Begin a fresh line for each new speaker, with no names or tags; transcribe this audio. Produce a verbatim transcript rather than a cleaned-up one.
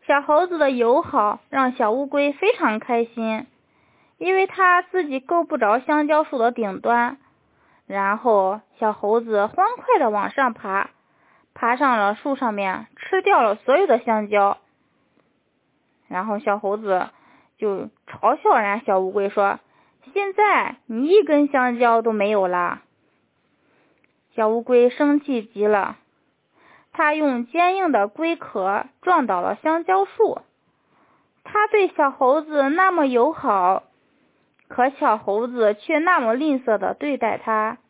小猴子的友好让小乌龟非常开心，因为它自己够不着香蕉树的顶端。然后小猴子欢快地往上爬，爬上了树上面，吃掉了所有的香蕉。然后小猴子就嘲笑人家小乌龟说，现在你一根香蕉都没有了。小乌龟生气极了，它用坚硬的龟壳撞倒了香蕉树。它对小猴子那么友好，可小猴子却那么吝啬地对待它。